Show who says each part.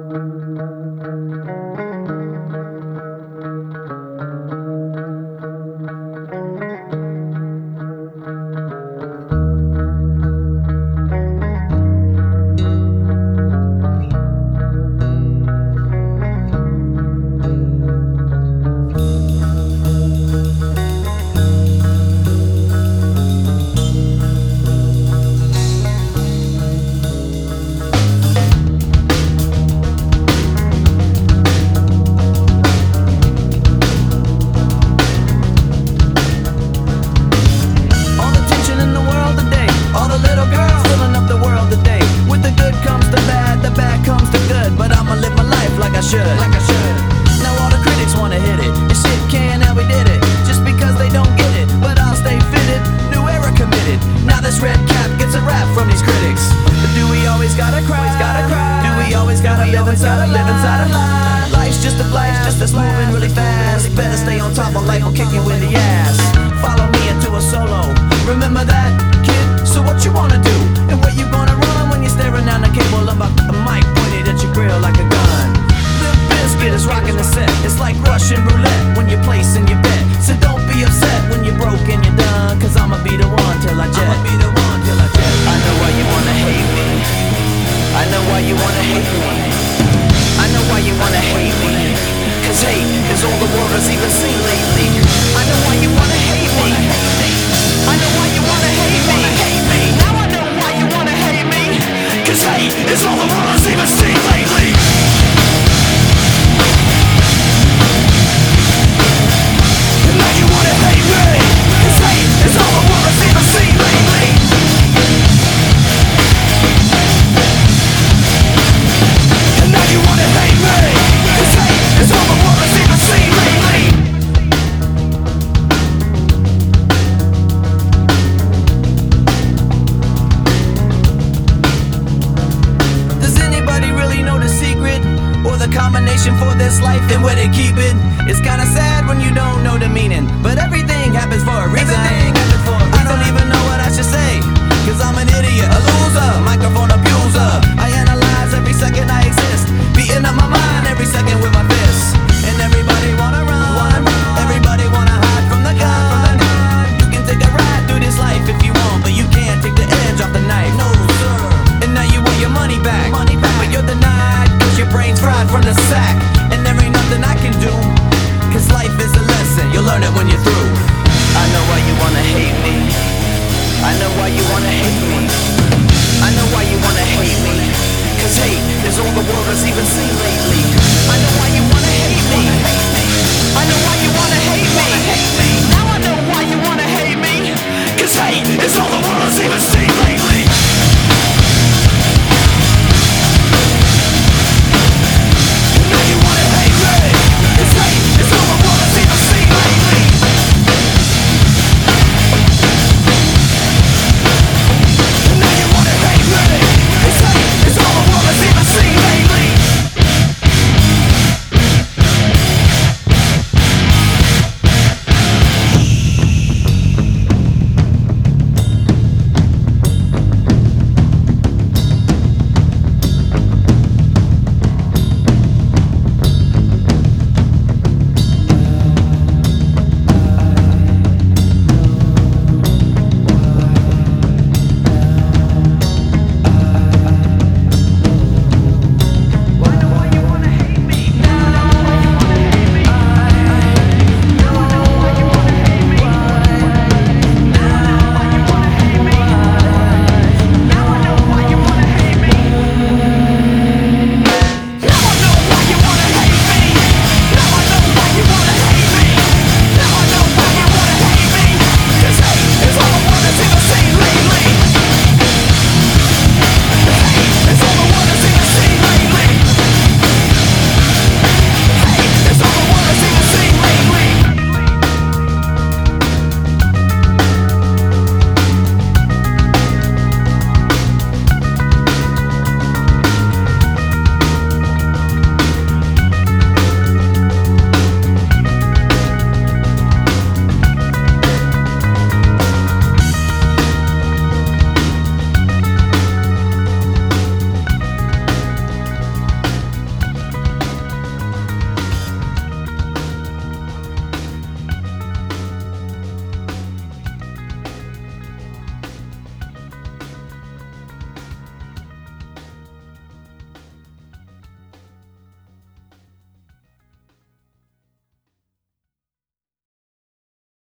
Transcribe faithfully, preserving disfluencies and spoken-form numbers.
Speaker 1: Like I should. Now all the critics wanna hit it. This shit can and we did it. Just because they don't get it, but I'll stay fitted. New era committed. Now this red cap gets a rap from these critics. But do we always gotta cry? Gotta cry. Do we always gotta live inside a live inside a lie? Life's just a flash, just us moving really fast. Better stay on top, or life will kick you in the ass. Follow me into a solo. Remember that, kid? So what you wanna do? And where you gonna run when you're staring down the cable of a mic pointed at your grill like a gun? Biscuit is rocking the set. It's like Russian roulette when you're placing your bet. So don't be upset when you're broke and you're done, cause I'ma be the one till I jet. I'ma be the one till I jet. I know why you wanna hate me. I know why you wanna hate me. I know why you wanna hate me. Cause hate is all the world has even seen lately. I know why you wanna hate me. I know why you wanna hate me. Now I know why you wanna hate me. Cause hate is all the world has even seen lately. Combination for this life and where they keep it. It's kinda sad when you don't know the meaning, but everything happens for a reason. Happens for a reason. I don't even know what I should say, cause I'm an idiot, a loser, microphone abuser. I analyze every second I exist, beating up my mind every second with my fists. And everybody wanna run, everybody wanna hide from the gun. You can take a ride through this life if you want, but you can't take the edge off the knife. No sir. And now you want your money back, money back. But you're denied, your brain's fried from the sack. And there ain't nothing I can do, cause life is a lesson, you'll learn it when you're through. I know why you wanna hate me. I know why you wanna hate me. I know why you wanna hate me. Cause hate is all the world has even seen lately.